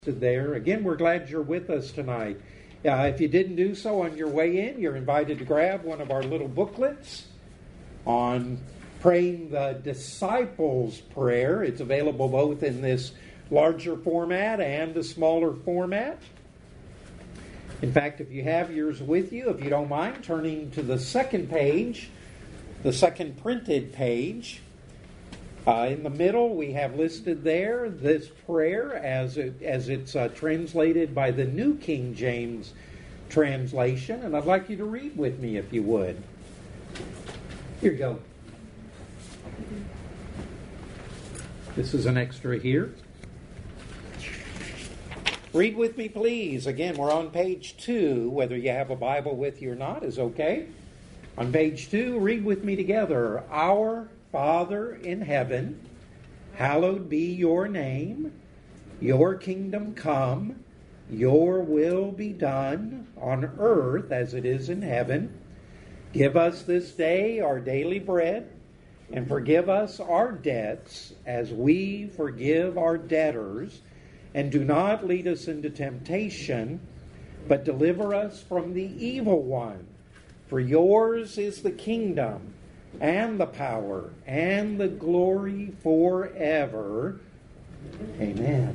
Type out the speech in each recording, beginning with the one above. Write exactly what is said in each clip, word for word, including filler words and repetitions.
There. Again, we're glad you're with us tonight. Uh, if you didn't do so on your way in, you're invited to grab one of our little booklets on praying the disciples' prayer. It's available both in this larger format and a smaller format. In fact, if you have yours with you, if you don't mind, turning to the second page, the second printed page. Uh, in the middle, we have listed there this prayer as it, as it's uh, translated by the New King James translation, and I'd like you to read with me if you would. Here you go. This is an extra here. Read with me, please. Again, we're on page two. Whether you have a Bible with you or not is okay. On page two, read with me together. Our Father in heaven, hallowed be your name. Your kingdom come. Your will be done on earth as it is in heaven. Give us this day our daily bread, and forgive us our debts as we forgive our debtors. And do not lead us into temptation, but deliver us from the evil one. For yours is the kingdom, and the power, and the glory forever. Amen.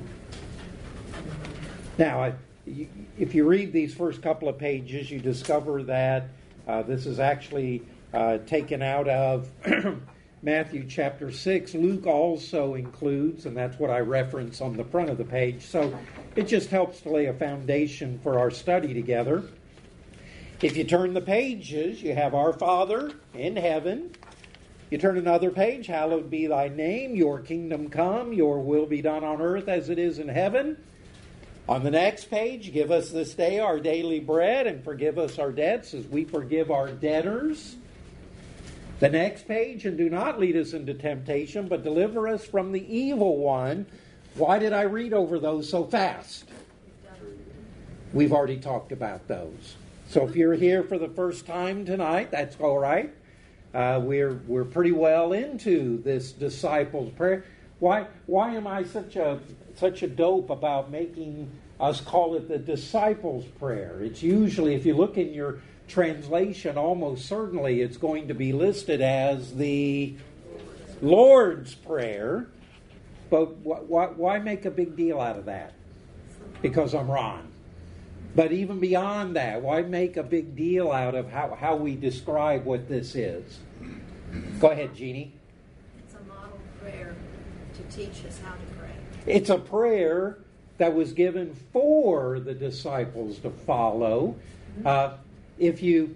Now, if you read these first couple of pages, you discover that uh, this is actually uh, taken out of Matthew chapter six. Luke also includes, and that's what I reference on the front of the page. So it just helps to lay a foundation for our study together. If you turn the pages, you have Our Father in heaven. You turn another page, hallowed be thy name, your kingdom come, your will be done on earth as it is in heaven. On the next page, give us this day our daily bread and forgive us our debts as we forgive our debtors. The next page, and do not lead us into temptation, but deliver us from the evil one. Why did I read over those so fast? We've already talked about those. So if you're here for the first time tonight, that's all right. Uh, we're we're pretty well into this disciples' prayer. Why why am I such a such a dope about making us call it the disciples' prayer? It's usually, if you look in your translation, almost certainly it's going to be listed as the Lord's Prayer. But wh- wh- why make a big deal out of that? Because I'm Ron. But even beyond that, why make a big deal out of how, how we describe what this is? Go ahead, Jeannie. It's a model prayer to teach us how to pray. It's a prayer that was given for the disciples to follow. Uh, if you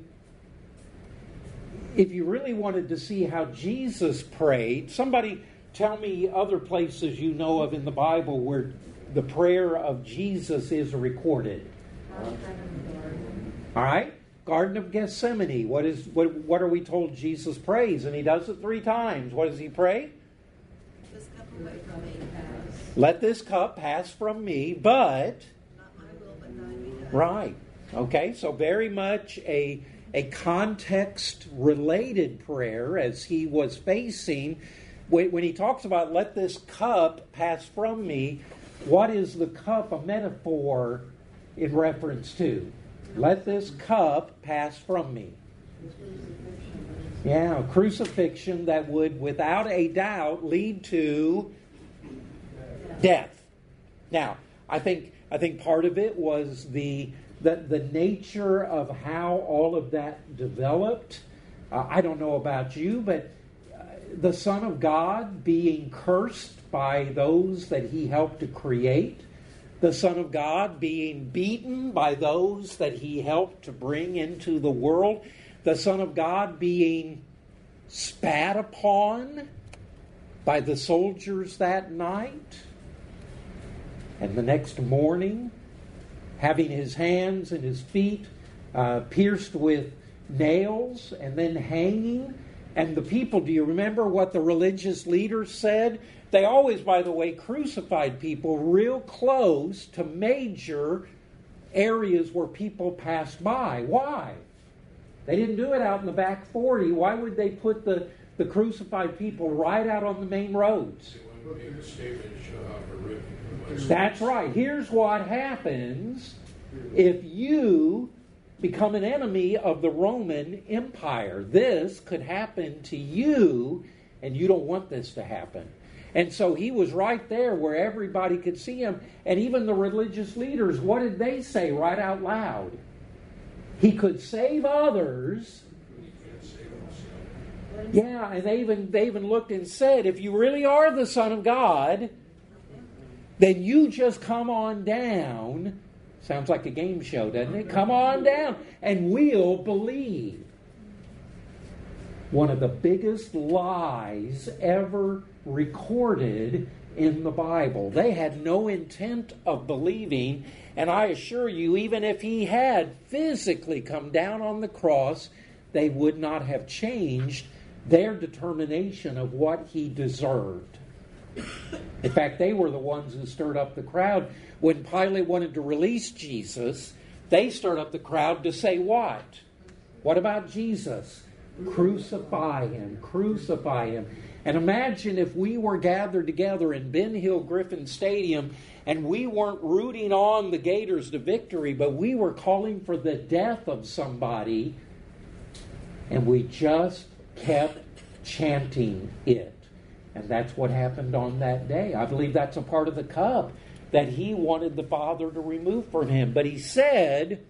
if you really wanted to see how Jesus prayed, somebody tell me other places you know of in the Bible where the prayer of Jesus is recorded. All right, Garden of Gethsemane. What is what? What are we told Jesus prays? And he does it three times. What does he pray? This cup away from me. Let this cup pass from me, but Not my will, but thine be done. right. Okay, so very much a a context related prayer as he was facing when, when he talks about let this cup pass from me. What is the cup a metaphor in reference to? Let this cup pass from me. Yeah, crucifixion that would, without a doubt, lead to death. Now, I think I think part of it was the the, the nature of how all of that developed. Uh, I don't know about you, but uh, the Son of God being cursed by those that he helped to create. The Son of God being beaten by those that he helped to bring into the world. The Son of God being spat upon by the soldiers that night. And the next morning, having his hands and his feet uh, pierced with nails and then hanging. And the people, do you remember what the religious leaders said? They always, by the way, crucified people real close to major areas where people passed by. Why? They didn't do it out in the back forty. Why would they put the, the crucified people right out on the main roads? They wanted That's right. Here's what happens if you become an enemy of the Roman Empire. This could happen to you, and you don't want this to happen. And so he was right there where everybody could see him. And even the religious leaders, what did they say right out loud? He could save others. Yeah, and they even, they even looked and said, if you really are the Son of God, then you just come on down. Sounds like a game show, doesn't it? Come on down, and we'll believe. One of the biggest lies ever recorded in the Bible. They had no intent of believing, and I assure you, even if he had physically come down on the cross, they would not have changed their determination of what he deserved. In fact, they were the ones who stirred up the crowd. When Pilate wanted to release Jesus, they stirred up the crowd to say what? What about Jesus? Crucify him, crucify him. And imagine if we were gathered together in Ben Hill Griffin Stadium and we weren't rooting on the Gators to victory, but we were calling for the death of somebody, and we just kept chanting it. And that's what happened on that day. I believe that's a part of the cup that he wanted the Father to remove from him. But he said,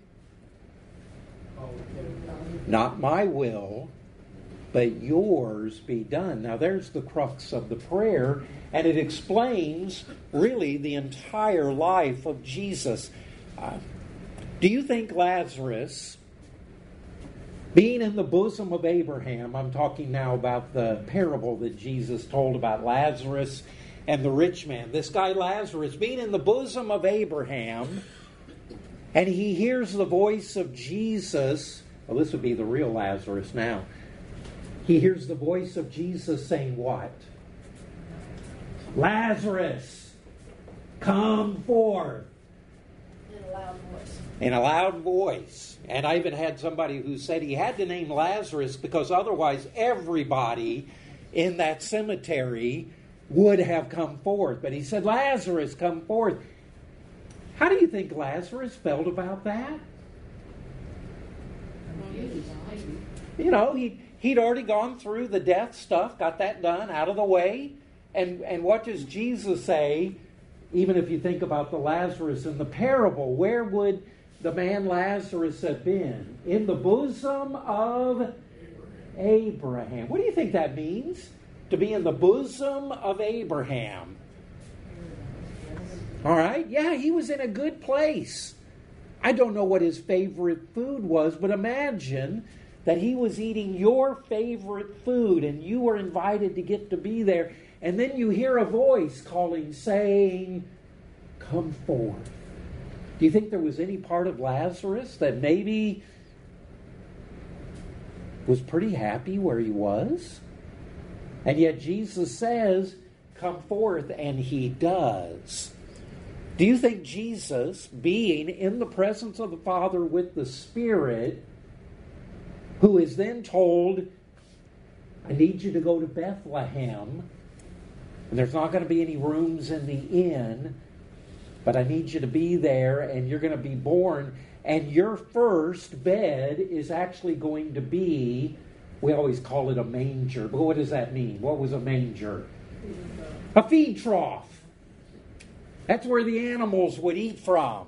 not my will, but yours be done. Now there's the crux of the prayer, and it explains really the entire life of Jesus. Uh, do you think Lazarus, being in the bosom of Abraham, I'm talking now about the parable that Jesus told about Lazarus and the rich man. This guy Lazarus, being in the bosom of Abraham, and he hears the voice of Jesus. Well, this would be the real Lazarus now. He hears the voice of Jesus saying what? Lazarus, come forth. In a loud voice. In a loud voice. And I even had somebody who said he had to name Lazarus because otherwise everybody in that cemetery would have come forth. But he said, Lazarus, come forth. How do you think Lazarus felt about that? You know, he, he'd already gone through the death stuff, got that done, out of the way. And, and what does Jesus say, even if you think about the Lazarus in the parable? Where would the man Lazarus have been? In the bosom of Abraham. What do you think that means? To be in the bosom of Abraham. All right? Yeah, he was in a good place. I don't know what his favorite food was, but imagine that he was eating your favorite food and you were invited to get to be there. And then you hear a voice calling, saying, come forth. Do you think there was any part of Lazarus that maybe was pretty happy where he was? And yet Jesus says, come forth, and he does. Do you think Jesus, being in the presence of the Father with the Spirit, who is then told, I need you to go to Bethlehem, and there's not going to be any rooms in the inn, but I need you to be there, and you're going to be born, and your first bed is actually going to be, we always call it a manger, but what does that mean? What was a manger? A feed trough. That's where the animals would eat from.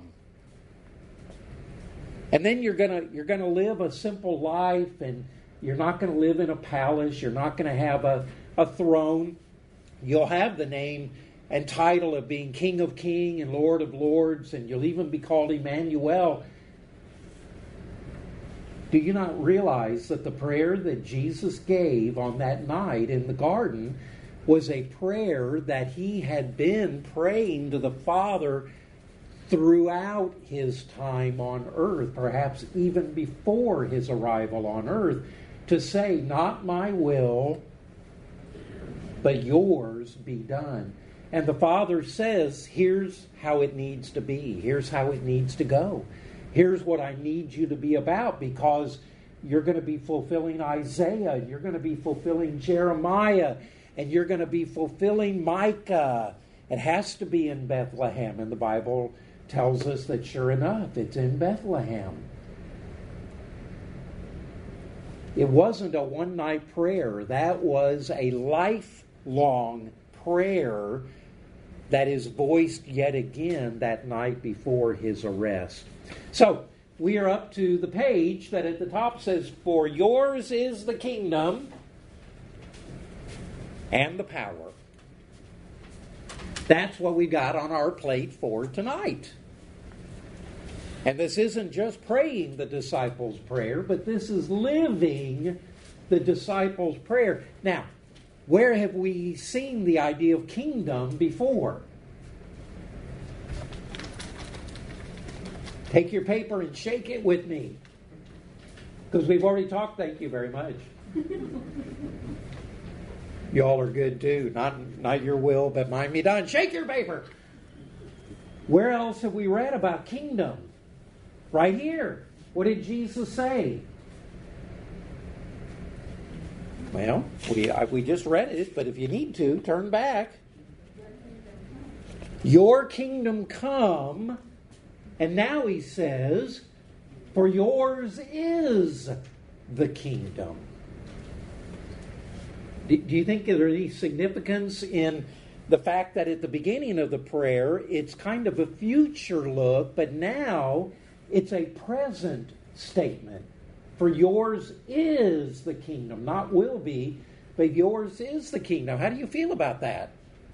And then you're gonna you're gonna live a simple life, and you're not going to live in a palace. You're not going to have a, a throne. You'll have the name and title of being King of Kings and Lord of Lords, and you'll even be called Emmanuel. Do you not realize that the prayer that Jesus gave on that night in the garden was a prayer that he had been praying to the Father throughout his time on earth, perhaps even before his arrival on earth, to say, not my will, but yours be done. And the Father says, here's how it needs to be. Here's how it needs to go. Here's what I need you to be about, because you're going to be fulfilling Isaiah. You're going to be fulfilling Jeremiah. and you're going to be fulfilling Micah. It has to be in Bethlehem, and the Bible tells us that sure enough, it's in Bethlehem. It wasn't a one-night prayer. That was a lifelong prayer that is voiced yet again that night before his arrest. So, we are up to the page that at the top says, "For yours is the kingdom and the power." That's what we got on our plate for tonight. And this isn't just praying the disciples' prayer, but this is living the disciples' prayer. Now, where have we seen the idea of kingdom before? Take your paper and shake it with me. Because we've already talked, thank you very much. Y'all are good too. Not, not your will, but mine be done. Shake your paper. Where else have we read about kingdom? Right here. What did Jesus say? Well, we, we just read it, but if you need to, turn back. Your kingdom come, and now he says, for yours is the kingdom. Do, do you think there's any significance in the fact that at the beginning of the prayer, it's kind of a future look, but now it's a present statement? For yours is the kingdom, not will be, but yours is the kingdom. How do you feel about that?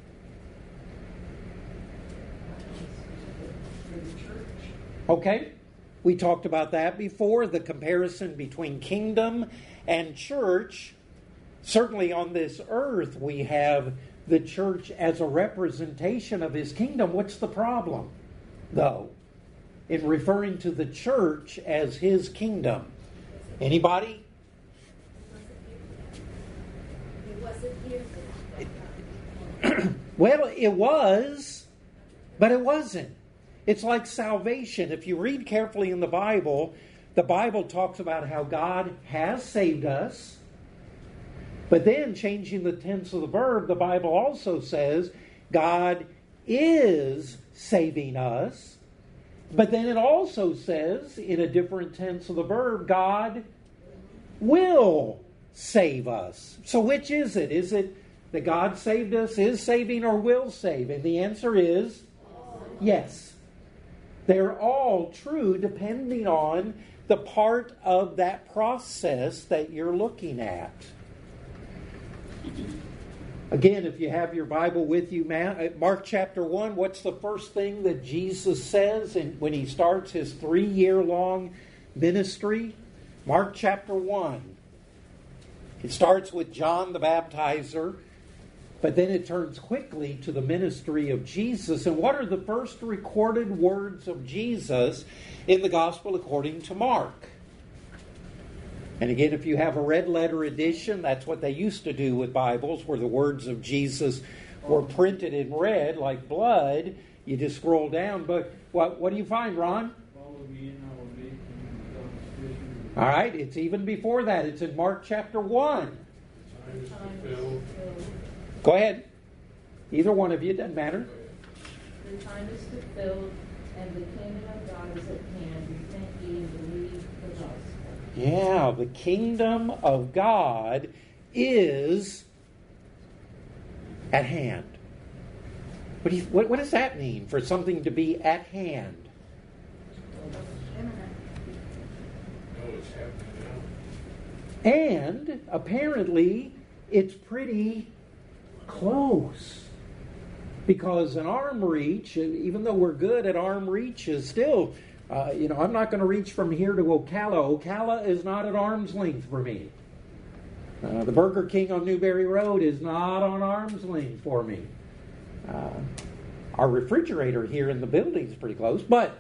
Okay, we talked about that before, the comparison between kingdom and church. Certainly on this earth we have the church as a representation of his kingdom. What's the problem, though, in referring to the church as his kingdom? Anybody? It wasn't here. Well, it was, but it wasn't. It's like salvation. If you read carefully in the Bible, the Bible talks about how God has saved us. But then, changing the tense of the verb, the Bible also says God is saving us. But then it also says, in a different tense of the verb, God will save us. So which is it? Is it that God saved us, is saving, or will save? And the answer is yes. They're all true depending on the part of that process that you're looking at. Again, if you have your Bible with you, Mark chapter one, what's the first thing that Jesus says when he starts his three-year-long ministry? Mark chapter one. It starts with John the Baptizer, but then it turns quickly to the ministry of Jesus. And what are the first recorded words of Jesus in the Gospel according to Mark? And again, if you have a red letter edition, that's what they used to do with Bibles, where the words of Jesus were printed in red like blood. You just scroll down. But what, what do you find, Ron? All right, it's even before that. It's in Mark chapter one. Go ahead. Either one of you, it doesn't matter. The time is fulfilled, and the kingdom of God is at hand. Repent ye and believe the gospel. Yeah, the kingdom of God is at hand. What, do you, what, what does that mean, for something to be at hand? And apparently it's pretty close. Because an arm reach, even though we're good at arm reach, is still... Uh, you know, I'm not going to reach from here to Ocala. Ocala is not at arm's length for me. Uh, the Burger King on Newberry Road is not on arm's length for me. Uh, our refrigerator here in the building is pretty close, but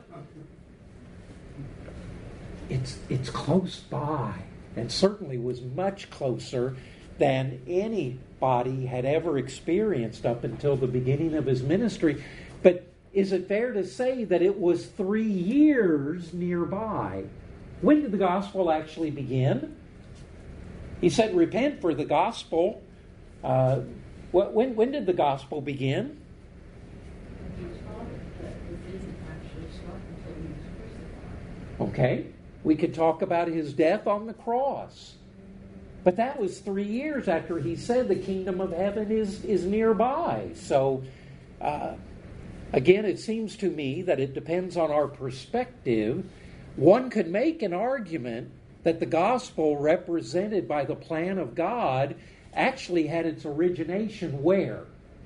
it's it's close by, and certainly was much closer than anybody had ever experienced up until the beginning of his ministry. But is it fair to say that it was three years nearby? When did the gospel actually begin? He said, repent, for the gospel uh, What, when, when did the gospel begin? He taught it, but it didn't actually start until he was crucified. Okay. We could talk about his death on the cross. But that was three years after he said the kingdom of heaven is, is nearby. So, uh, again, it seems to me that it depends on our perspective. One could make an argument that the gospel represented by the plan of God actually had its origination where?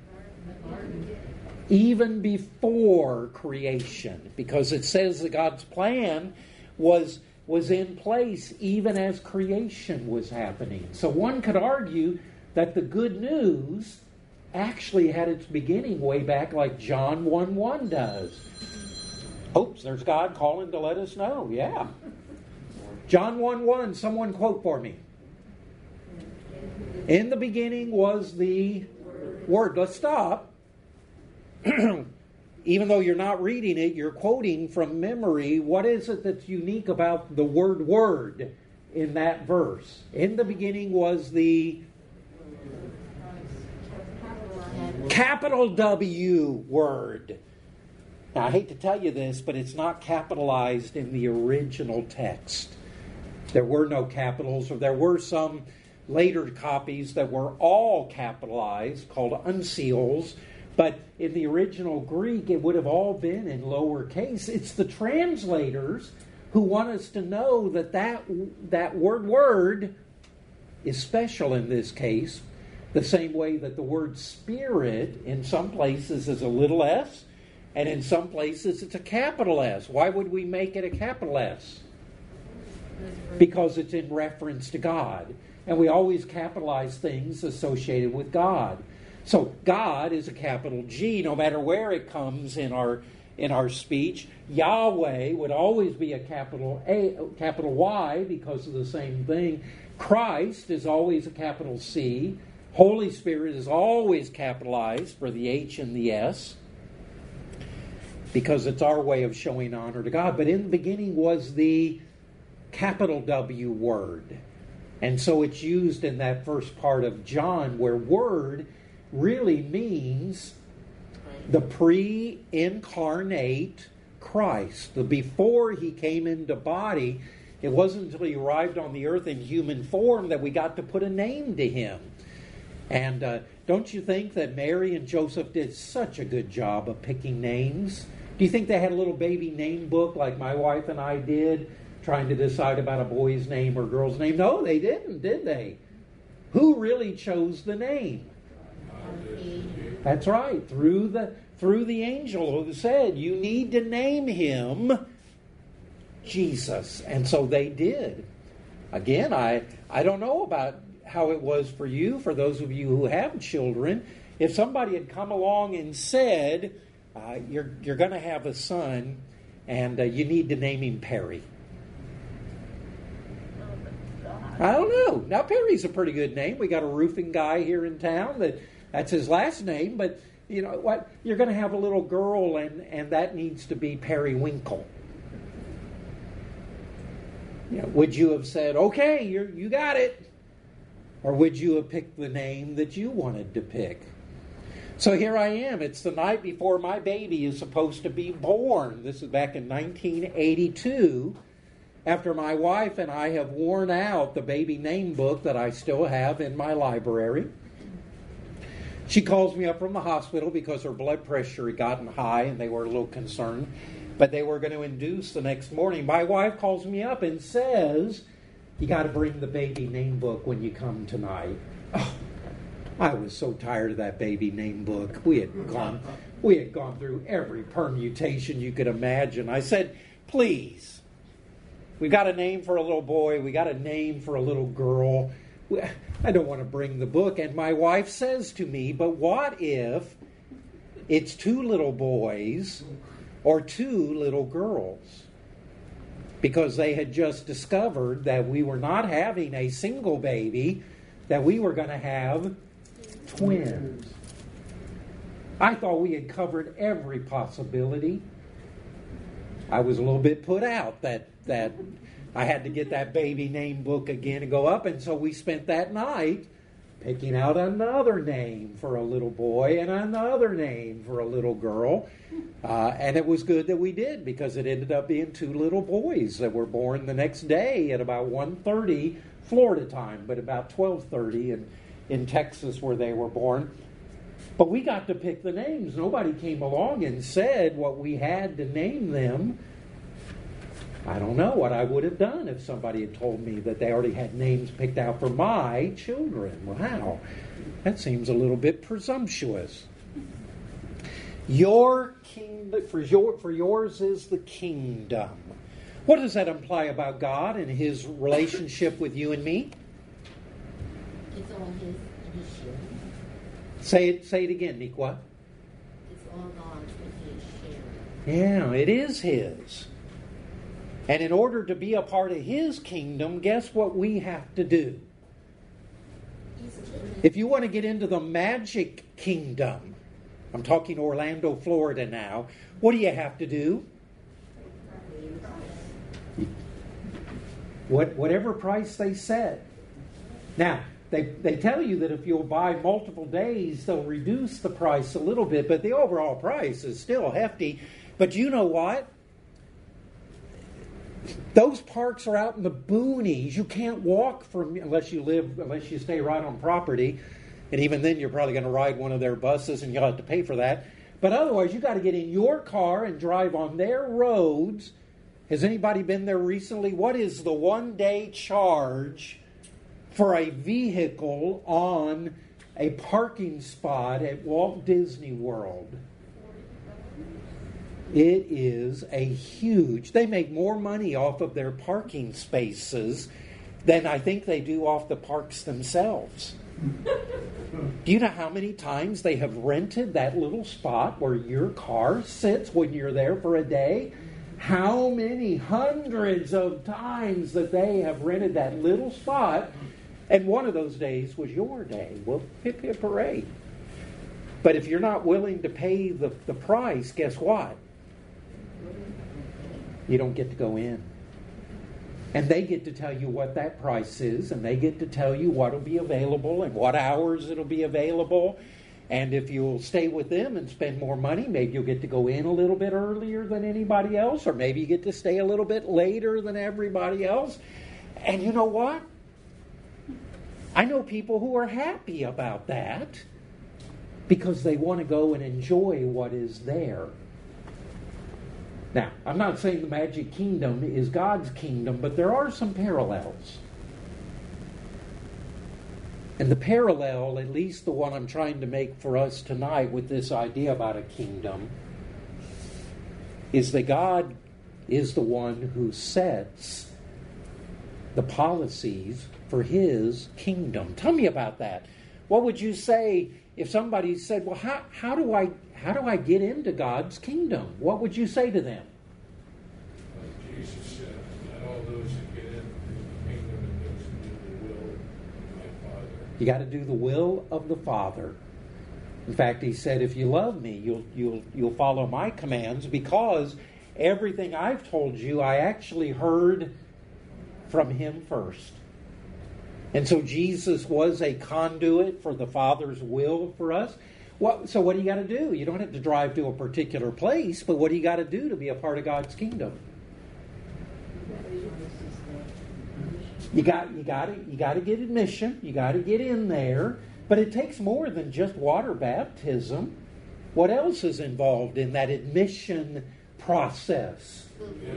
Even before creation. Because it says that God's plan was, was in place even as creation was happening. So one could argue that the good news actually had its beginning way back like John one one does. Oops, there's God calling to let us know. Yeah. John one one, someone quote for me. In the beginning was the Word. Let's stop. Even though you're not reading it, you're quoting from memory. What is it that's unique about the word Word in that verse? In the beginning was the capital W Word. Now, I hate to tell you this, but it's not capitalized in the original text. There were no capitals, or there were some later copies that were all capitalized, called uncials, but in the original Greek, it would have all been in lowercase. It's the translators who want us to know that that, that word word is special in this case, the same way that the word spirit in some places is a little s, and in some places it's a capital S. Why would we make it a capital S? Because it's in reference to God. And we always capitalize things associated with God. So God is a capital G, no matter where it comes in our in our speech. Yahweh would always be a capital A, capital Y, because of the same thing. Christ is always a capital C. Holy Spirit is always capitalized for the H and the S, because it's our way of showing honor to God. But in the beginning was the capital W Word. And so it's used in that first part of John, where Word really means the pre-incarnate Christ. The before he came into body, it wasn't until he arrived on the earth in human form that we got to put a name to him. And uh, don't you think that Mary and Joseph did such a good job of picking names? Do you think they had a little baby name book like my wife and I did, trying to decide about a boy's name or girl's name? No, they didn't, did they? Who really chose the name? That's right, through the through the angel who said, you need to name him Jesus. And so they did. Again, I, I don't know about how it was for you, for those of you who have children. If somebody had come along and said, uh, you're, you're going to have a son, and uh, you need to name him Perry. I don't know. Now, Perry's a pretty good name. We got a roofing guy here in town that that's his last name, but you know what? You're going to have a little girl, and, and that needs to be Periwinkle. You know, would you have said, okay, you you got it? Or would you have picked the name that you wanted to pick? So here I am. It's the night before my baby is supposed to be born. This is back in nineteen eighty-two. After my wife and I have worn out the baby name book that I still have in my library. She calls me up from the hospital because her blood pressure had gotten high and they were a little concerned. But they were going to induce the next morning. My wife calls me up and says, you got to bring the baby name book when you come tonight. Oh, I was so tired of that baby name book. We had gone, we had gone through every permutation you could imagine. I said, please, we got a name for a little boy. We got a name for a little girl. I don't want to bring the book. And my wife says to me, but what if it's two little boys or two little girls? Because they had just discovered that we were not having a single baby, that we were going to have twins. I thought we had covered every possibility. I was a little bit put out that that I had to get that baby name book again and go up. And so we spent that night picking out another name for a little boy and another name for a little girl. Uh, and it was good that we did, because it ended up being two little boys that were born the next day at about one thirty Florida time, but about twelve thirty in, in Texas where they were born. But we got to pick the names. Nobody came along and said what we had to name them. I don't know what I would have done if somebody had told me that they already had names picked out for my children. Wow, that seems a little bit presumptuous. Your kingdom, for your for yours is the kingdom. What does that imply about God and His relationship with you and me? It's all His initiative. Say it. Say it again, Nikwa. It's all God's with His sharing. Yeah, it is His. And in order to be a part of His kingdom, guess what we have to do? If you want to get into the magic kingdom, I'm talking Orlando, Florida now, what do you have to do? What, whatever price they set. Now, they, they tell you that if you'll buy multiple days, they'll reduce the price a little bit, but the overall price is still hefty. But you know what? Those parks are out in the boonies. You can't walk from, unless you live, unless you stay right on property. And even then, you're probably going to ride one of their buses and you'll have to pay for that. But otherwise, you got to get in your car and drive on their roads. Has anybody been there recently? What is the one-day charge for a vehicle on a parking spot at Walt Disney World? It is a huge... They make more money off of their parking spaces than I think they do off the parks themselves. Do you know how many times they have rented that little spot where your car sits when you're there for a day? How many hundreds of times that they have rented that little spot, and one of those days was your day. Well, hip hip hooray. But if you're not willing to pay the, the price, guess what? You don't get to go in. And they get to tell you what that price is, and they get to tell you what will be available and what hours it'll be available. And if you'll stay with them and spend more money, maybe you'll get to go in a little bit earlier than anybody else, or maybe you get to stay a little bit later than everybody else. And you know what? I know people who are happy about that because they want to go and enjoy what is there. Now, I'm not saying the Magic Kingdom is God's kingdom, but there are some parallels. And the parallel, at least the one I'm trying to make for us tonight with this idea about a kingdom, is that God is the one who sets the policies for His kingdom. Tell me about that. What would you say if somebody said, well, how, how do I how do I get into God's kingdom? What would you say to them? Like Jesus said, let all those that get into the kingdom and those who do the will of my Father. You got to do the will of the Father. In fact, He said, if you love me, you'll you'll you'll follow my commands, because everything I've told you, I actually heard from Him first. And so Jesus was a conduit for the Father's will for us. What, so what do you got to do? You don't have to drive to a particular place, but what do you got to do to be a part of God's kingdom? You got you got to you got to get admission. You got to get in there. But it takes more than just water baptism. What else is involved in that admission process?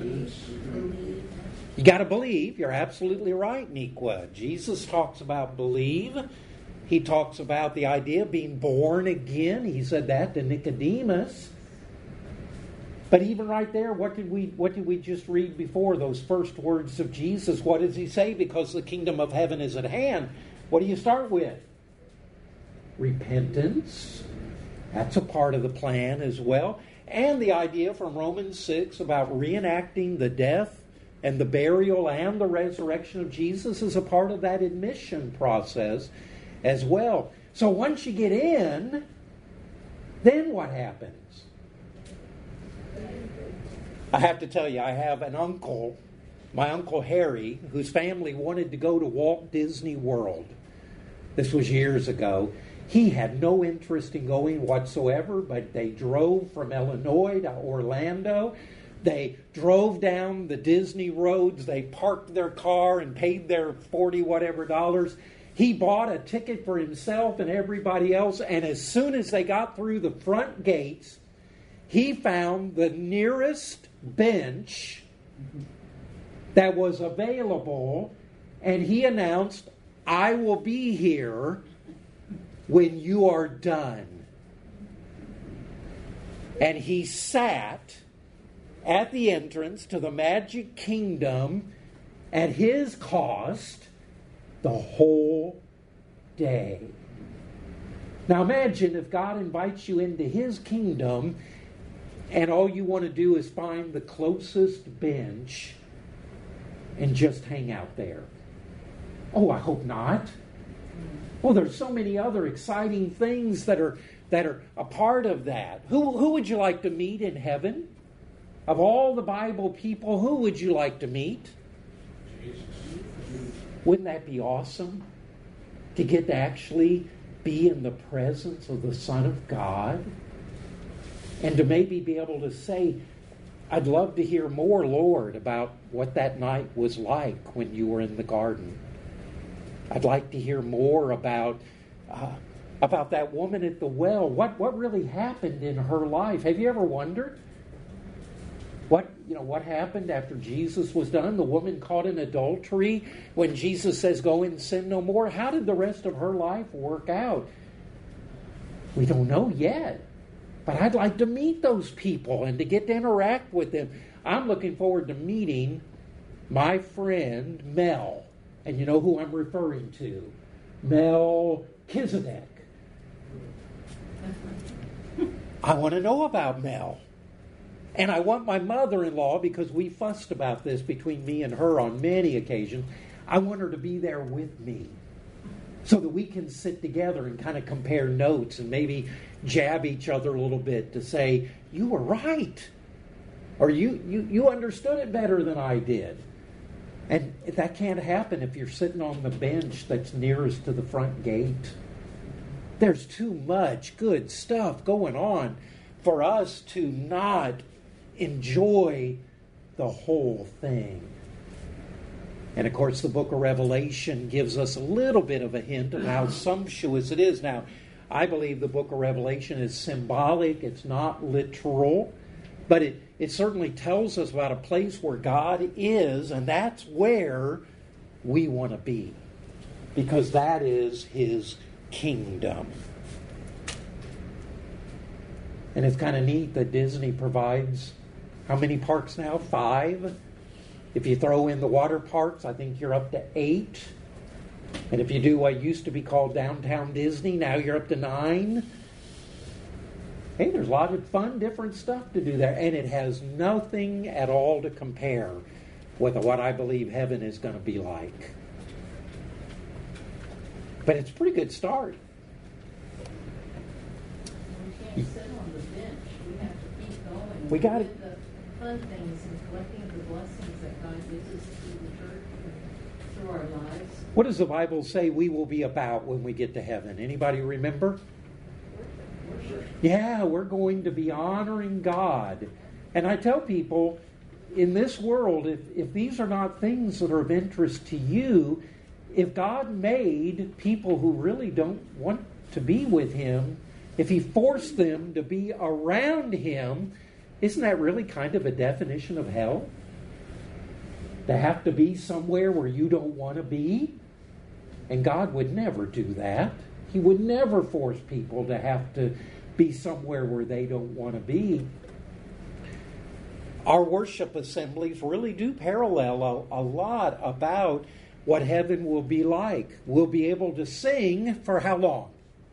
You got to believe. You're absolutely right, Nikwa. Jesus talks about believe. He talks about the idea of being born again. He said that to Nicodemus. But even right there, what did we what did we just read before those first words of Jesus? What does He say? Because the kingdom of heaven is at hand. What do you start with? Repentance. That's a part of the plan as well. And the idea from Romans six about reenacting the death and the burial and the resurrection of Jesus is a part of that admission process as well. So once you get in, then what happens? I have to tell you, I have an uncle, my Uncle Harry, whose family wanted to go to Walt Disney World. This was years ago. He had no interest in going whatsoever, but they drove from Illinois to Orlando. They drove down the Disney roads. They parked their car and paid their forty whatever dollars. He bought a ticket for himself and everybody else, and as soon as they got through the front gates, he found the nearest bench that was available, and he announced, "I will be here when you are done." And he sat at the entrance to the Magic Kingdom at his cost the whole day. Now imagine if God invites you into His kingdom and all you want to do is find the closest bench and just hang out there. Oh, I hope not. Well, there's so many other exciting things that are that are a part of that. Who who would you like to meet in heaven? Of all the Bible people, who would you like to meet? Jesus. Wouldn't that be awesome? To get to actually be in the presence of the Son of God? And to maybe be able to say, "I'd love to hear more, Lord, about what that night was like when you were in the garden. I'd like to hear more about uh, about that woman at the well. What what really happened in her life? Have you ever wondered what you know what happened after Jesus was done? The woman caught in adultery, when Jesus says, "Go and sin no more." How did the rest of her life work out? We don't know yet. But I'd like to meet those people and to get to interact with them. I'm looking forward to meeting my friend Mel. And you know who I'm referring to? Melchizedek. I want to know about Mel. And I want my mother-in-law, because we fussed about this between me and her on many occasions, I want her to be there with me so that we can sit together and kind of compare notes and maybe jab each other a little bit to say, "You were right," or you, you, you understood it better than I did. And that can't happen if you're sitting on the bench that's nearest to the front gate. There's too much good stuff going on for us to not enjoy the whole thing. And of course, the book of Revelation gives us a little bit of a hint of how sumptuous it is. Now, I believe the book of Revelation is symbolic. It's not literal. But it, it certainly tells us about a place where God is, and that's where we want to be. Because that is His kingdom. And it's kind of neat that Disney provides, how many parks now? Five? If you throw in the water parks, I think you're up to eight. And if you do what used to be called Downtown Disney, now you're up to nine. Hey, there's a lot of fun, different stuff to do there. And it has nothing at all to compare with what I believe heaven is going to be like. But it's a pretty good start. We can't sit on the bench. We have to keep going. We got do it. The fun things and collecting the blessings that God gives us through the church and through our lives. What does the Bible say we will be about when we get to heaven? Anybody remember? Yeah, we're going to be honoring God. And I tell people, in this world, if, if these are not things that are of interest to you, if God made people who really don't want to be with Him, if He forced them to be around Him, isn't that really kind of a definition of hell? To have to be somewhere where you don't want to be? And God would never do that. He would never force people to have to be somewhere where they don't want to be. Our worship assemblies really do parallel a, a lot about what heaven will be like. We'll be able to sing for how long?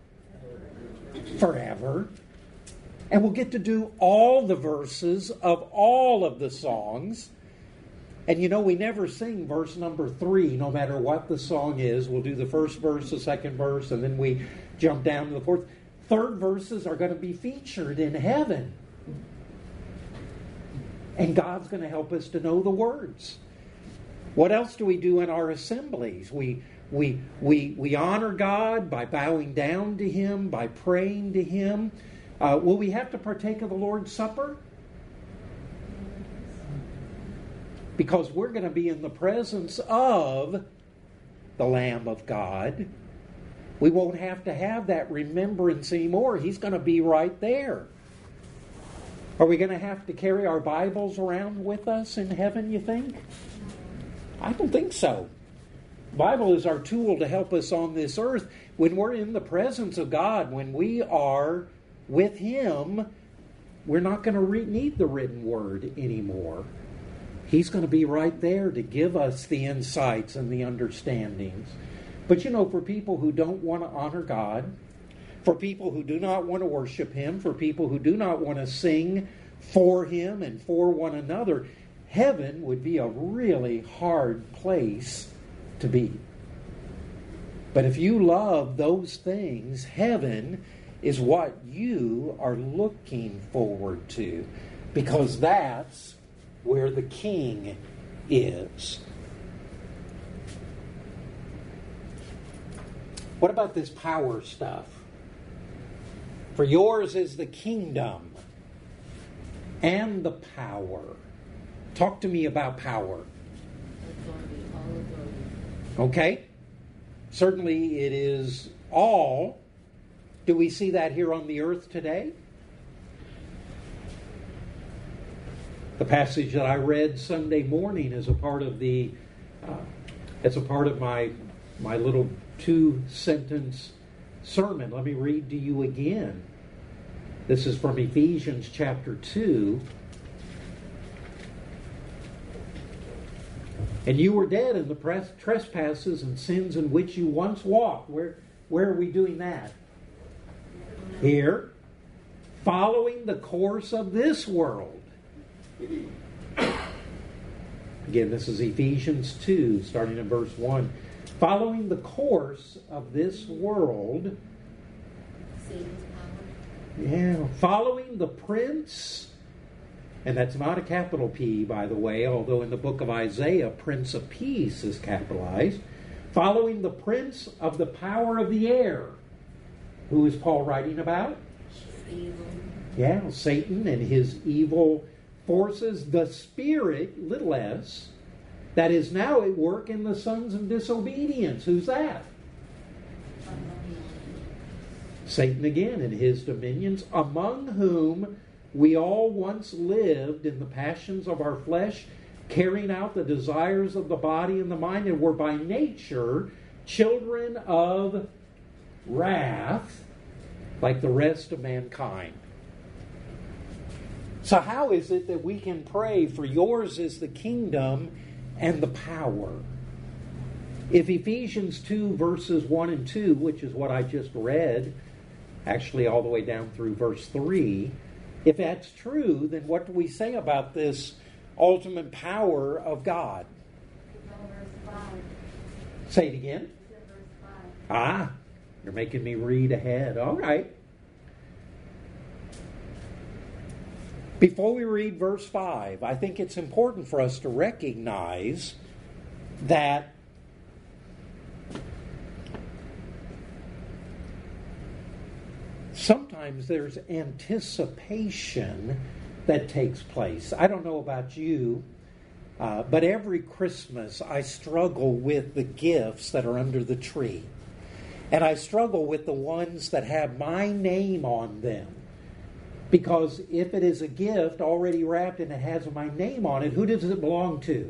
Forever. And we'll get to do all the verses of all of the songs. And you know, we never sing verse number three, no matter what the song is. We'll do the first verse, the second verse, and then we jump down to the fourth. Third verses are going to be featured in heaven. And God's going to help us to know the words. What else do we do in our assemblies? We we, we, we honor God by bowing down to Him, by praying to Him. Uh, will we have to partake of the Lord's Supper? Because we're going to be in the presence of the Lamb of God. We won't have to have that remembrance anymore. He's going to be right there. Are we going to have to carry our Bibles around with us in heaven, you think? I don't think so. The Bible is our tool to help us on this earth. When we're in the presence of God, when we are with Him, we're not going to re- need the written word anymore. He's going to be right there to give us the insights and the understandings. But you know, for people who don't want to honor God, for people who do not want to worship Him, for people who do not want to sing for Him and for one another, heaven would be a really hard place to be. But if you love those things, heaven is what you are looking forward to, because that's where the King is. What about this power stuff? For yours is the kingdom and the power. Talk to me about power. Okay. Certainly it is all. Do we see that here on the earth today? The passage that I read Sunday morning is a part of the, uh, it's a part of my my little two-sentence sermon. Let me read to you again. This is from Ephesians chapter two. And you were dead in the trespasses and sins in which you once walked. Where, where are we doing that? Here. Following the course of this world. Again, this is Ephesians two, starting in verse one. Following the course of this world. Yeah, following the prince, and that's not a capital P, by the way, although in the book of Isaiah, Prince of Peace is capitalized. Following the prince of the power of the air. Who is Paul writing about? Evil. Yeah, Satan and his evil forces, the spirit, little s, that is now at work in the sons of disobedience. Who's that? Satan again and his dominions, among whom we all once lived in the passions of our flesh, carrying out the desires of the body and the mind, and were by nature children of wrath, like the rest of mankind. So how is it that we can pray, for yours is the kingdom and the power? If Ephesians two verses one and two, which is what I just read, actually all the way down through verse three, if that's true, then what do we say about this ultimate power of God? Say it again. Ah, you're making me read ahead. All right. Before we read verse five, I think it's important for us to recognize that sometimes there's anticipation that takes place. I don't know about you, uh, but every Christmas I struggle with the gifts that are under the tree. And I struggle with the ones that have my name on them. Because if it is a gift already wrapped and it has my name on it, who does it belong to?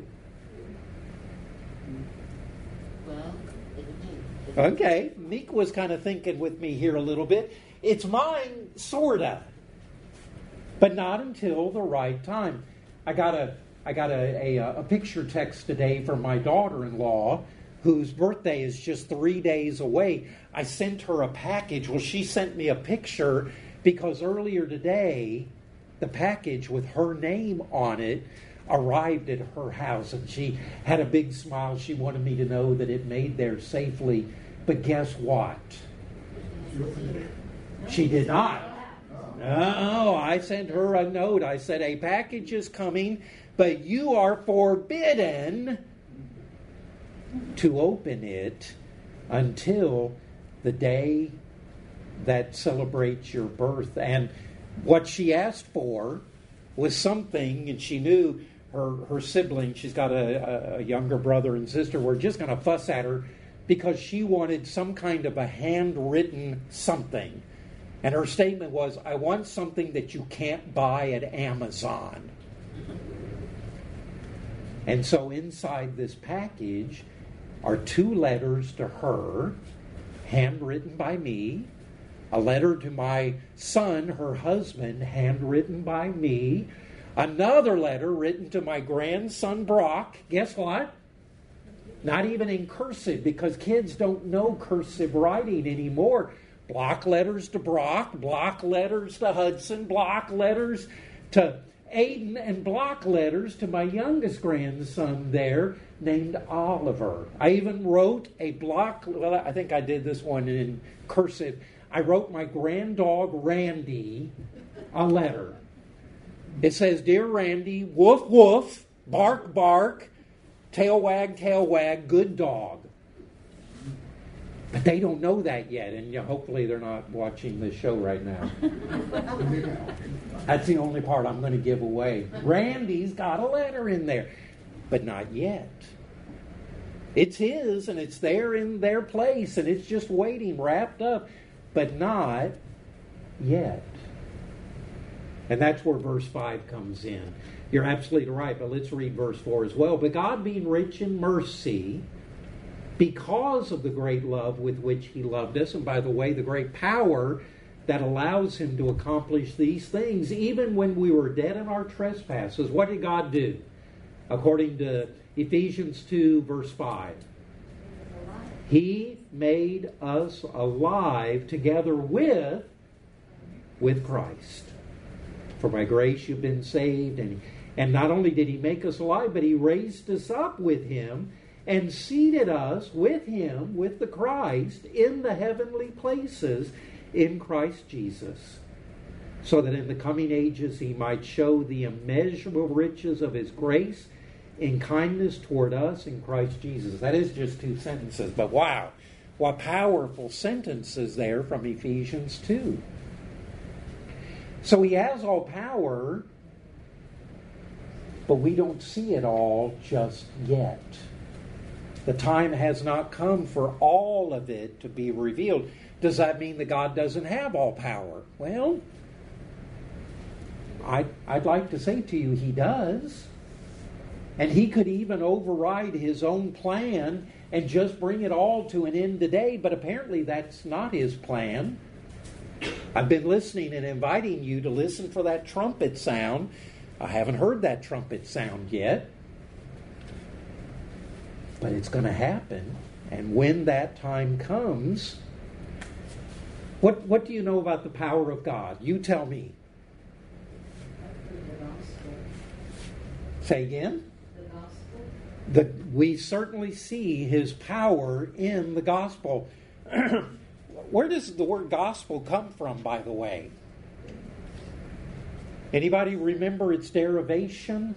Well, it depends. Okay, Meek was kind of thinking with me here a little bit. It's mine, sorta, but not until the right time. I got a I got a, a, a picture text today from my daughter-in-law, whose birthday is just three days away. I sent her a package. Well, she sent me a picture because earlier today, the package with her name on it arrived at her house, and she had a big smile. She wanted me to know that it made there safely. But guess what? She did not. No, I sent her a note. I said, a package is coming, but you are forbidden to open it until the day that celebrates your birth. And what she asked for was something, and she knew her, her siblings, she's got a, a younger brother and sister, were just going to fuss at her because she wanted some kind of a handwritten something. And her statement was, I want something that you can't buy at Amazon. And so inside this package are two letters to her, handwritten by me, a letter to my son, her husband, handwritten by me, another letter written to my grandson Brock. Guess what? Not even in cursive, because kids don't know cursive writing anymore. Block letters to Brock, block letters to Hudson, block letters to Aiden, and block letters to my youngest grandson there named Oliver. I even wrote a block, well, I think I did this one in cursive. I wrote my granddog Randy a letter. It says, Dear Randy, woof woof, bark bark, tail wag, tail wag, good dog. But they don't know that yet, and you know, hopefully they're not watching this show right now. That's the only part I'm going to give away. Randy's got a letter in there, but not yet. It's his, and it's there in their place, and it's just waiting, wrapped up, but not yet. And that's where verse five comes in. You're absolutely right, but let's read verse four as well. But God, being rich in mercy, because of the great love with which he loved us, and by the way, the great power that allows him to accomplish these things, even when we were dead in our trespasses, what did God do? According to Ephesians two, verse five. He made us alive together with, with Christ. For by grace you've been saved. And, and not only did he make us alive, but he raised us up with him and seated us with him, with the Christ, in the heavenly places in Christ Jesus, so that in the coming ages he might show the immeasurable riches of his grace in kindness toward us in Christ Jesus. That is just two sentences, but wow, what powerful sentences there from Ephesians two. So he has all power, but we don't see it all just yet. The time has not come for all of it to be revealed. Does that mean that God doesn't have all power? Well, I'd, I'd like to say to you, he does. And he could even override his own plan and just bring it all to an end today, but apparently that's not his plan. I've been listening and inviting you to listen for that trumpet sound. I haven't heard that trumpet sound yet. But it's going to happen. And when that time comes, what, what do you know about the power of God? You tell me. The gospel. Say again? The gospel. The, we certainly see his power in the gospel. Where does the word gospel come from, by the way? Anybody remember its derivation?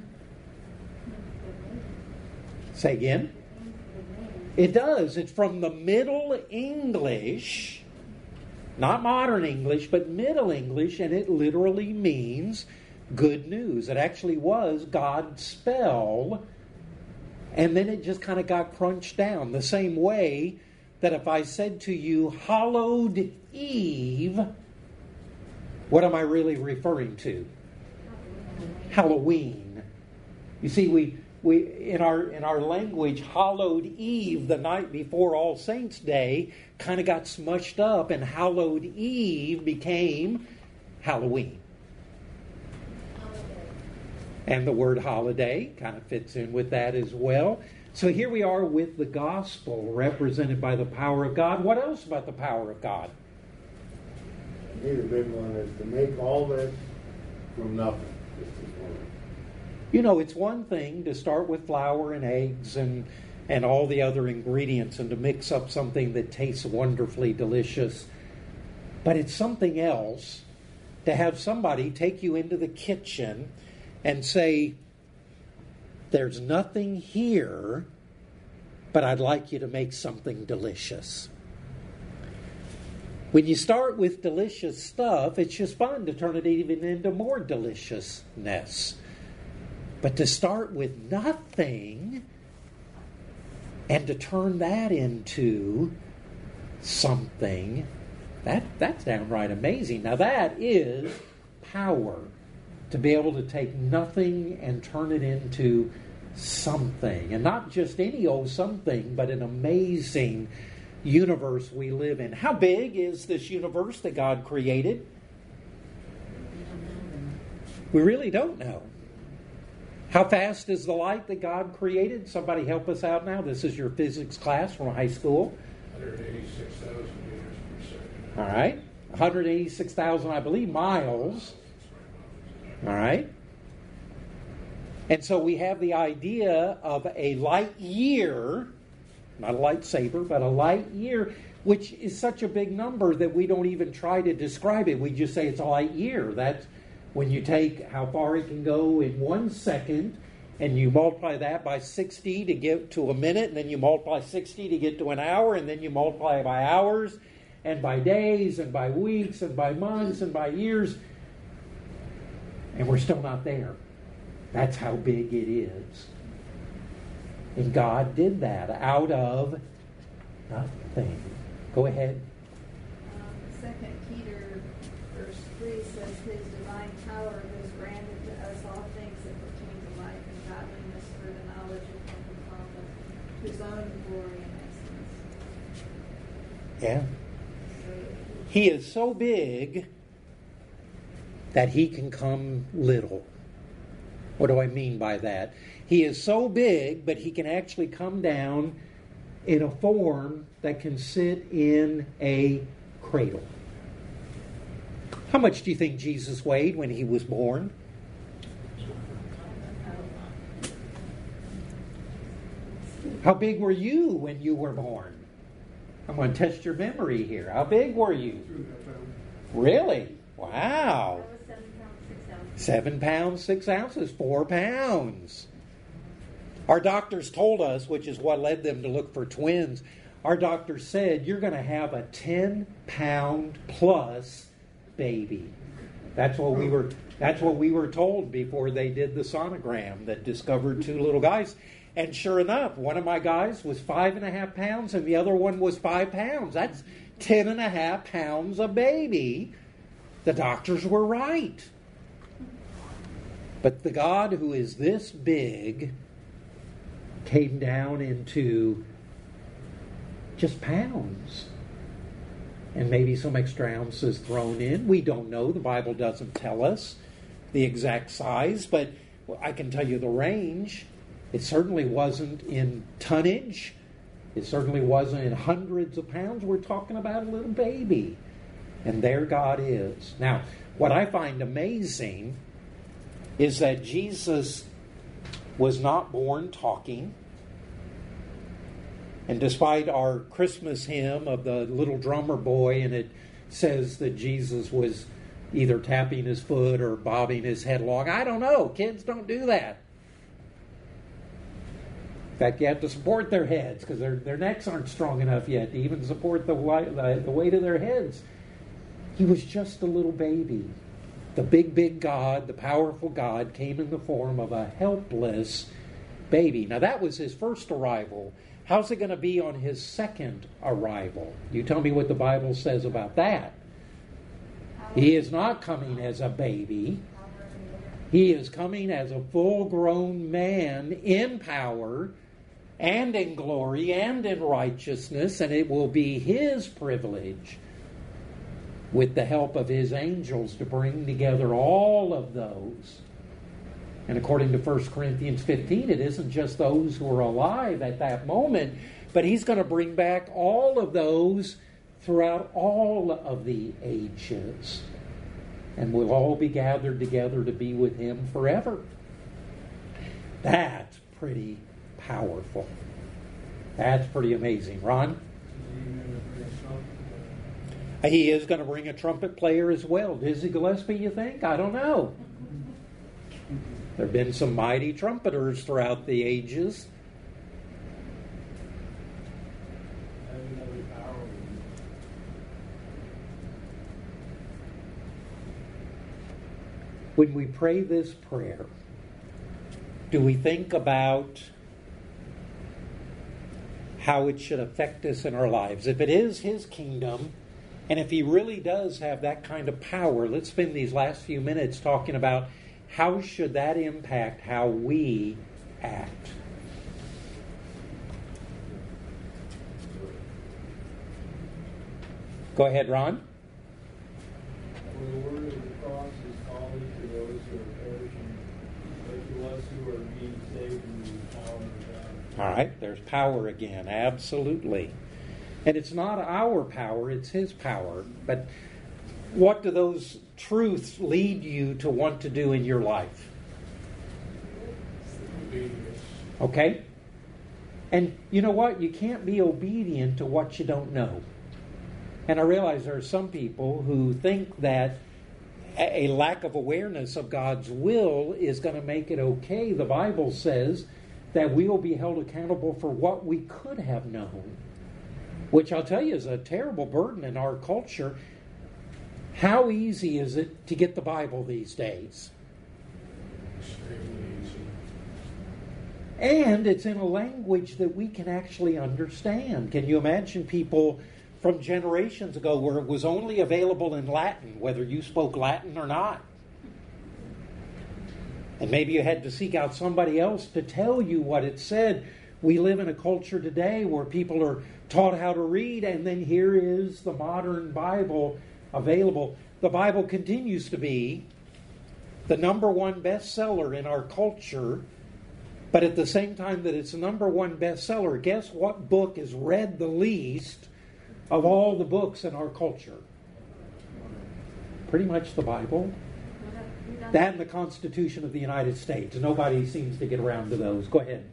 Say again? It does. It's from the Middle English, not modern English, but Middle English, and it literally means good news. It actually was God's spell, and then it just kind of got crunched down. The same way that if I said to you, hallowed Eve, what am I really referring to? Halloween. You see, we... We, in our in our language, hallowed Eve, the night before All Saints' Day, kind of got smushed up, and hallowed Eve became Halloween. Holiday. And the word holiday kind of fits in with that as well. So here we are with the gospel represented by the power of God. What else about the power of God? I think the big one is to make all this from nothing. Just as one. You know, it's one thing to start with flour and eggs and, and all the other ingredients and to mix up something that tastes wonderfully delicious. But it's something else to have somebody take you into the kitchen and say, there's nothing here but I'd like you to make something delicious. When you start with delicious stuff, it's just fun to turn it even into more deliciousness. But to start with nothing and to turn that into something, that, that's downright amazing. Now that is power, to be able to take nothing and turn it into something. And not just any old something, but an amazing universe we live in. How big is this universe that God created? We really don't know. How fast is the light that God created? Somebody help us out now. This is your physics class from high school. one hundred eighty-six thousand meters per second. All right. one hundred eighty-six thousand, I believe, miles. All right. And so we have the idea of a light year, not a lightsaber, but a light year, which is such a big number that we don't even try to describe it. We just say it's a light year. That's when you take how far it can go in one second, and you multiply that by sixty to get to a minute, and then you multiply sixty to get to an hour, and then you multiply it by hours, and by days, and by weeks, and by months, and by years, and we're still not there. That's how big it is. And God did that out of nothing. Go ahead. Um, Second Peter verse three says, His divine power has granted to us all things that pertain to life and godliness through the knowledge of Him who called us to His own glory and excellence. Yeah. So He is so big that He can come little. What do I mean by that? He is so big, but He can actually come down in a form that can sit in a cradle. How much do you think Jesus weighed when He was born? How big were you when you were born? I'm going to test your memory here. How big were you? Really? Wow. Seven pounds, six ounces, four pounds. Our doctors told us, which is what led them to look for twins, our doctor said, you're going to have a ten pound plus baby. That's what we were that's what we were told before they did the sonogram that discovered two little guys. And sure enough, one of my guys was five and a half pounds and the other one was five pounds. That's ten and a half pounds a baby. The doctors were right. But the God who is this big came down into just pounds. And maybe some extra ounces thrown in. We don't know. The Bible doesn't tell us the exact size, but I can tell you the range. It certainly wasn't in tonnage. It certainly wasn't in hundreds of pounds. We're talking about a little baby. And there God is. Now, what I find amazing is that Jesus was not born talking. And despite our Christmas hymn of the little drummer boy, and it says that Jesus was either tapping his foot or bobbing his head along, I don't know. Kids don't do that. In fact, you have to support their heads because their, their necks aren't strong enough yet to even support the, the, the weight of their heads. He was just a little baby. The big, big God, the powerful God, came in the form of a helpless baby. Now, that was His first arrival. How's it going to be on His second arrival? You tell me what the Bible says about that. He is not coming as a baby. He is coming as a full-grown man in power and in glory and in righteousness, and it will be His privilege, with the help of His angels, to bring together all of those. And according to First Corinthians fifteen, it isn't just those who are alive at that moment, but He's going to bring back all of those throughout all of the ages. And we'll all be gathered together to be with Him forever. That's pretty powerful. That's pretty amazing. Ron? He is going to bring a trumpet player as well. Dizzy Gillespie, you think? I don't know. There have been some mighty trumpeters throughout the ages. when we pray this prayer, do we think about how it should affect us in our lives? If it is His kingdom, and if He really does have that kind of power, let's spend these last few minutes talking about how should that impact how we act. Go ahead, Ron. For the word of the cross is folly to those who are perishing, but to us who are being saved in the power of God. All right, there's power again, absolutely. And it's not our power, it's His power. But what do those truths lead you to want to do in your life? Obedience. Okay? And you know what? You can't be obedient to what you don't know. And I realize there are some people who think that a lack of awareness of God's will is going to make it okay. The Bible says that we will be held accountable for what we could have known, which I'll tell you is a terrible burden in our culture. How easy is it to get the Bible these days? Extremely easy. And it's in a language that we can actually understand. Can you imagine people from generations ago where it was only available in Latin, whether you spoke Latin or not? And maybe you had to seek out somebody else to tell you what it said. We live in a culture today where people are taught how to read, and then here is the modern Bible available. The Bible continues to be the number one bestseller in our culture, but at the same time that it's the number one bestseller, guess what book is read the least of all the books in our culture? Pretty much the Bible. That and the Constitution of the United States. Nobody seems to get around to those. Go ahead.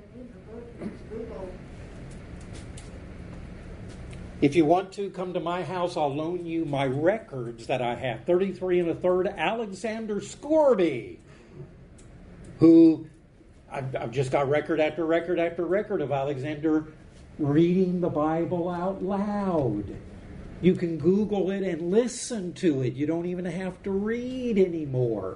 If you want to, come to my house. I'll loan you my records that I have. thirty-three and a third, Alexander Scorby, who I've, I've just got record after record after record of Alexander reading the Bible out loud. You can Google it and listen to it. You don't even have to read anymore.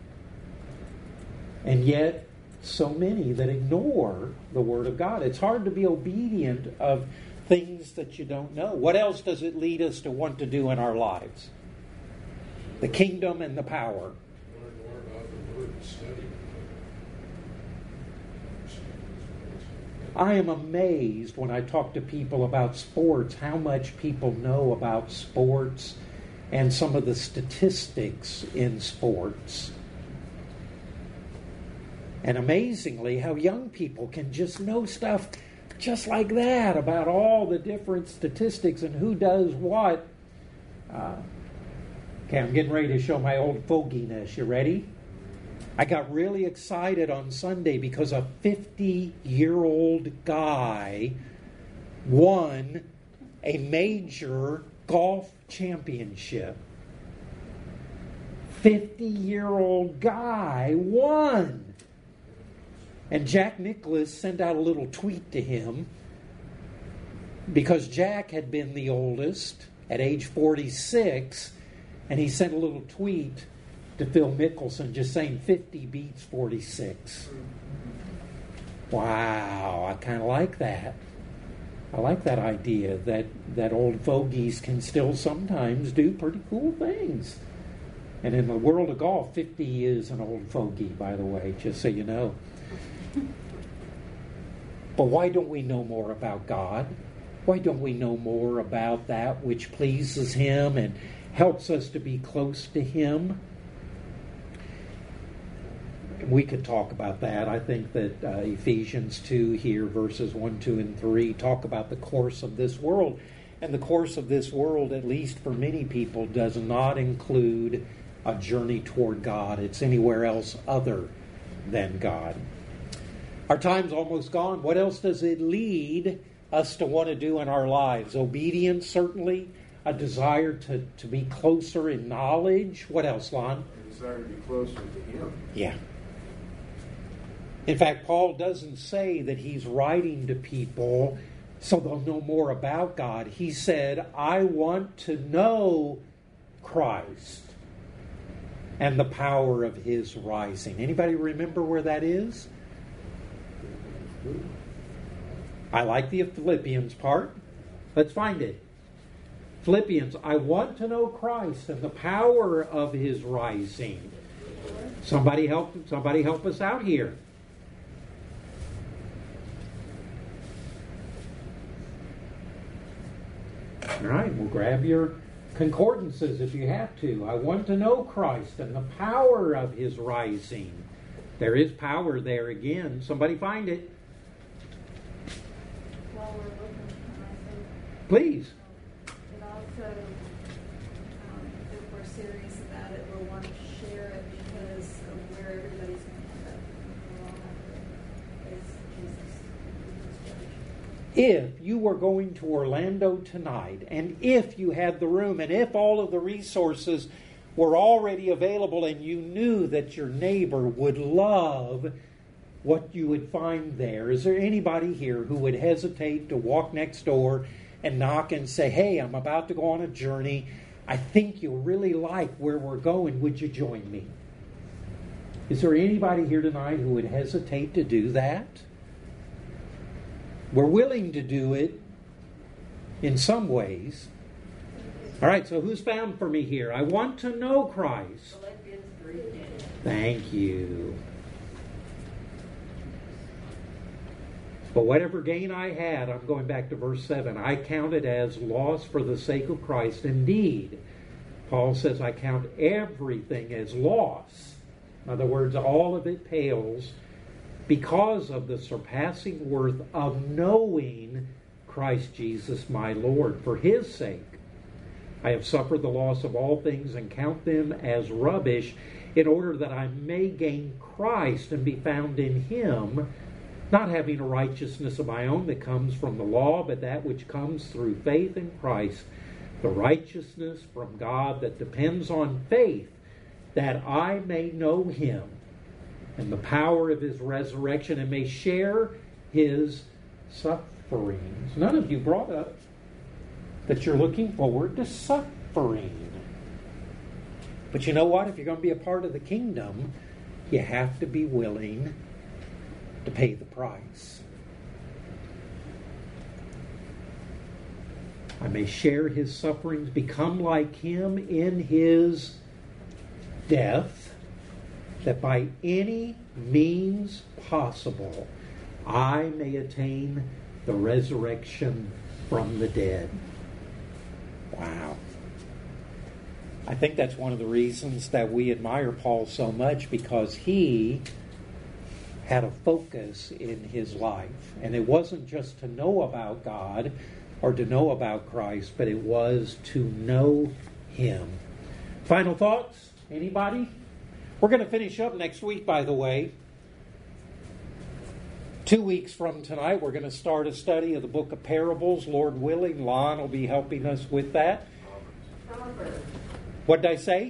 And yet, so many that ignore the Word of God. It's hard to be obedient of things that you don't know. What else does it lead us to want to do in our lives? The kingdom and the power. Learn more about the Word and study. I am amazed when I talk to people about sports, how much people know about sports and some of the statistics in sports. And amazingly, how young people can just know stuff just like that about all the different statistics and who does what. Uh, okay, I'm getting ready to show my old foginess. You ready? I got really excited on Sunday because a fifty-year-old guy won a major golf championship. fifty-year-old guy won. And Jack Nicklaus sent out a little tweet to him because Jack had been the oldest at age forty-six, and he sent a little tweet to Phil Mickelson just saying fifty beats forty-six. Wow, I kind of like that. I like that idea that, that old fogies can still sometimes do pretty cool things. And in the world of golf, fifty is an old fogey, by the way, just so you know. But why don't we know more about God? Why don't we know more about that which pleases Him and helps us to be close to Him? We could talk about that. I think that uh, Ephesians two here, verses one, two, and three, talk about the course of this world. And the course of this world, at least for many people, does not include a journey toward God. It's anywhere else other than God. Our time's almost gone. What else does it lead us to want to do in our lives? Obedience, certainly. A desire to, to be closer in knowledge. What else, Lon? A desire to be closer to Him. Yeah. In fact, Paul doesn't say that he's writing to people so they'll know more about God. He said, I want to know Christ. and the power of his rising. Anybody remember where that is? I like the Philippians part. Let's find it. Philippians, I want to know Christ and the power of his rising. Somebody help, somebody help us out here. All right, well, grab your concordances if you have to. I want to know Christ and the power of his rising. There is power there again. Somebody find it. While we're looking, can I say, Please. it also, um, if we're serious about it, we'll want to share it because of where everybody's going to end up. We'll all have to face Jesus in his judgment. If you were going to Orlando tonight, and if you had the room, and if all of the resources were already available, and you knew that your neighbor would love what you would find there, is there anybody here who would hesitate to walk next door and knock and say, hey, I'm about to go on a journey. I think you'll really like where we're going. Would you join me? Is there anybody here tonight who would hesitate to do that? We're willing to do it in some ways. All right, so who's found for me here? I want to know Christ. Philippians three ten. Thank you. But whatever gain I had, I'm going back to verse seven, I count it as loss for the sake of Christ. Indeed, Paul says, I count everything as loss. In other words, all of it pales because of the surpassing worth of knowing Christ Jesus my Lord. For his sake, I have suffered the loss of all things and count them as rubbish, in order that I may gain Christ and be found in him, not having a righteousness of my own that comes from the law, but that which comes through faith in Christ, the righteousness from God that depends on faith, that I may know him and the power of his resurrection, and may share his sufferings. None of you brought up that you're looking forward to suffering. But you know what? If you're going to be a part of the kingdom, you have to be willing to pay the price. I may share his sufferings, become like him in his death, that by any means possible I may attain the resurrection from the dead. Wow. I think that's one of the reasons that we admire Paul so much, because he had a focus in his life. And it wasn't just to know about God or to know about Christ, but it was to know him. Final thoughts? Anybody? We're going to finish up next week, by the way. Two weeks from tonight, we're going to start a study of the book of parables. Lord willing, Lon will be helping us with that. Proverbs. What did I say?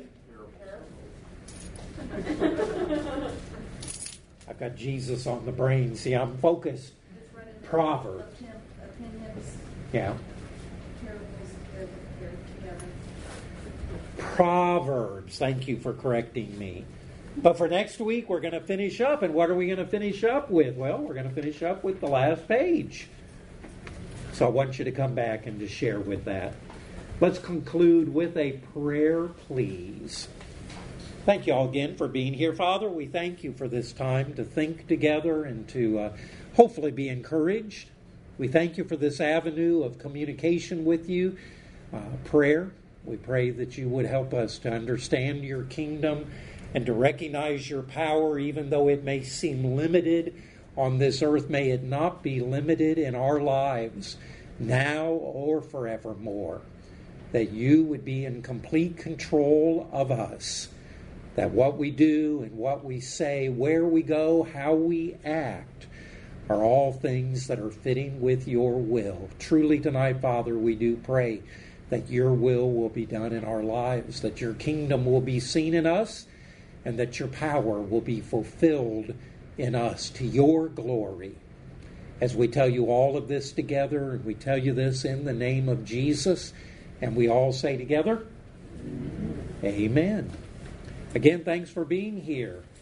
I've got Jesus on the brain. See, I'm focused. Just running the Proverbs. opin- Opinions, Yeah. parables, they're, they're together. Proverbs. Thank you for correcting me. But for next week, we're going to finish up. And what are we going to finish up with? Well, we're going to finish up with the last page. So I want you to come back and to share with that. Let's conclude with a prayer, please. Thank you all again for being here. Father, we thank you for this time to think together and to uh, hopefully be encouraged. We thank you for this avenue of communication with you, uh, prayer. We pray that you would help us to understand your kingdom and to recognize your power, even though it may seem limited on this earth. May it not be limited in our lives, now or forevermore. That you would be in complete control of us. That what we do and what we say, where we go, how we act, are all things that are fitting with your will. Truly tonight, Father, we do pray that your will will be done in our lives, that your kingdom will be seen in us, and that your power will be fulfilled in us to your glory. As we tell you all of this together, and we tell you this in the name of Jesus, and we all say together, Amen. Amen. Again, thanks for being here.